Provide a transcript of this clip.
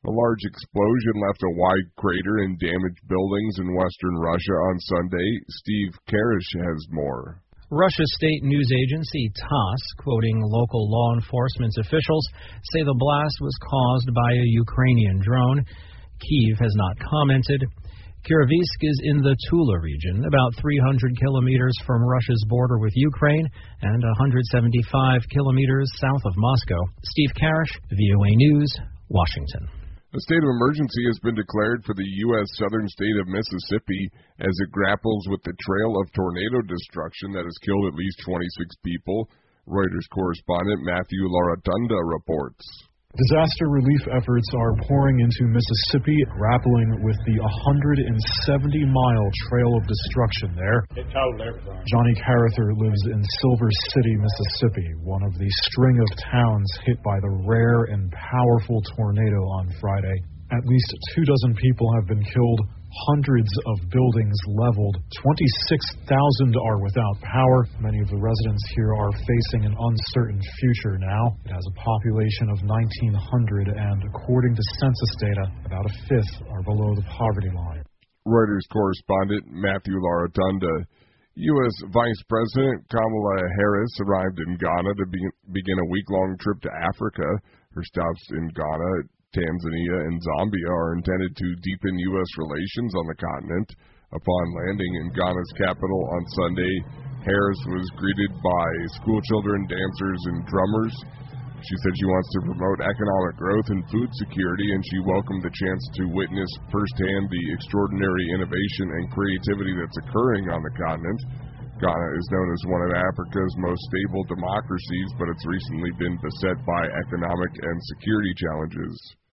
A large explosion left a wide crater and damaged buildings in western Russia on Sunday. Steve Karish has more. Russia's state news agency TASS, quoting local law enforcement officials, say the blast was caused by a Ukrainian drone. Kyiv has not commented. Kirovisk is in the Tula region, about 300 kilometers from Russia's border with Ukraine and 175 kilometers south of Moscow. Steve Karish, VOA News, Washington. A state of emergency has been declared for the U.S. southern state of Mississippi as it grapples with the trail of tornado destruction that has killed at least 26 people. Reuters correspondent Matthew Laradunda reports. Disaster relief efforts are pouring into Mississippi, grappling with the 170-mile trail of destruction there. It totaled everything. Johnny Carather lives in Silver City, Mississippi, one of the string of towns hit by the rare and powerful tornado on Friday. At least 24 people have been killed, hundreds of buildings leveled, 26,000 are without power. Many of the residents here are facing an uncertain future now. It has a population of 1,900, and according to census data, about a fifth are below the poverty line. Reuters correspondent Matthew Laradunda. U.S. Vice President Kamala Harris arrived in Ghana to begin a week-long trip to Africa. Her stops in Ghana, Tanzania, and Zambia are intended to deepen U.S. relations on the continent. Upon landing in Ghana's capital on Sunday, Harris was greeted by schoolchildren, dancers, and drummers. She said she wants to promote economic growth and food security, and she welcomed the chance to witness firsthand the extraordinary innovation and creativity that's occurring on the continent. Ghana is known as one of Africa's most stable democracies, but it's recently been beset by economic and security challenges.